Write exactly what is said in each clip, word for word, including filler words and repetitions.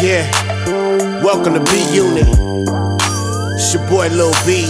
Yeah, welcome to B Unit. It's your boy Lil B.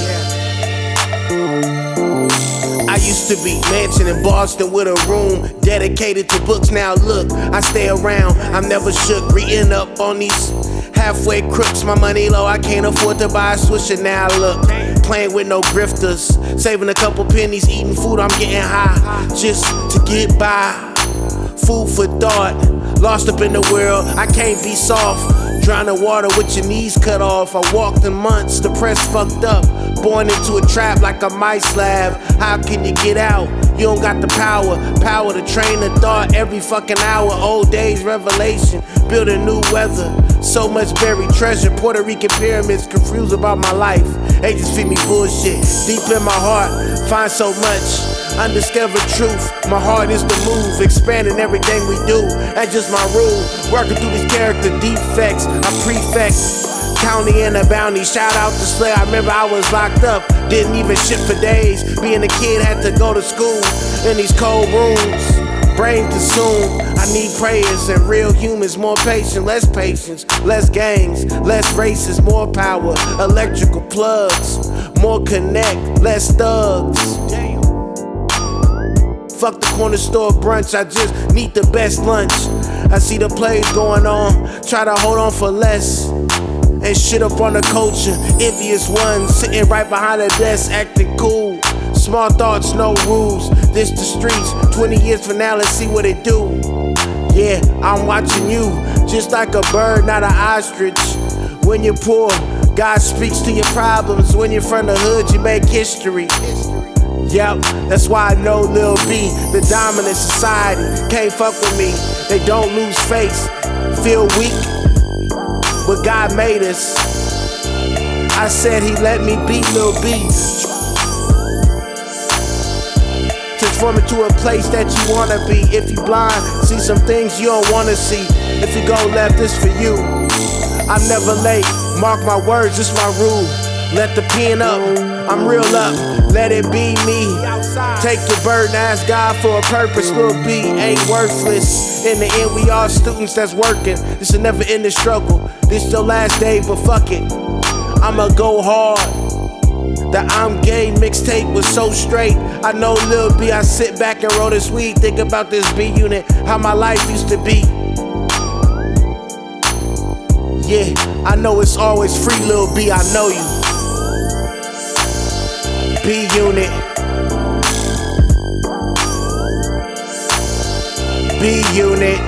I used to be mansion in Boston with a room dedicated to books. Now look, I stay around, I'm never shook. Reading up on these halfway crooks. My money low, I can't afford to buy a Swisher. Now look, playing with no grifters, saving a couple pennies, eating food, I'm getting high just to get by. Food for thought, lost up in the world, I can't be soft. Drowning water with your knees cut off. I walked in months, depressed, fucked up. Born into a trap like a mice slab. How can you get out? You don't got the power. Power to train the thought every fucking hour. Old days revelation, building new weather. So much buried treasure. Puerto Rican pyramids, confused about my life. They just feed me bullshit. Deep in my heart, find so much undiscovered truth. My heart is the move, expanding everything we do. That's just my rule. Working through these character defects, I prefect county and a bounty. Shout out to Slayer. I remember I was locked up, didn't even shit for days. Being a kid, had to go to school in these cold rooms. Brain consumed. I need prayers and real humans. More patience, less patience, less gangs, less races, more power. Electrical plugs, more connect, less thugs. Fuck the corner store brunch, I just need the best lunch. I see the plays going on, try to hold on for less. And shit up on the culture, envious ones sitting right behind the desk, acting cool. Small thoughts, no rules, this the streets. Twenty years from now, let's see what it do. Yeah, I'm watching you, just like a bird, not an ostrich. When you're poor, God speaks to your problems. When you're from the hood, you make history. Yep, that's why I know Lil B, the dominant society, can't fuck with me. They don't lose face, feel weak, but God made us. I said he let me be Lil B. Transform into a place that you wanna be. If you blind, see some things you don't wanna see. If you go left, it's for you. I'm never late, mark my words, it's my rule. Let the pen up, I'm real up, let it be me. Take your burden, ask God for a purpose. Lil B ain't worthless. In the end, we all students that's working. This will never end the struggle. This your last day, but fuck it, I'ma go hard. The I'm Gay mixtape was so straight. I know Lil B, I sit back and roll this weed. Think about this B Unit, how my life used to be. Yeah, I know it's always free, Lil B, I know you. B Unit, B Unit,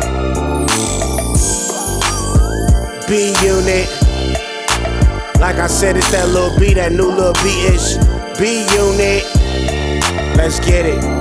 B Unit. Like I said, it's that Lil B, that new Lil B-ish. B Unit, let's get it.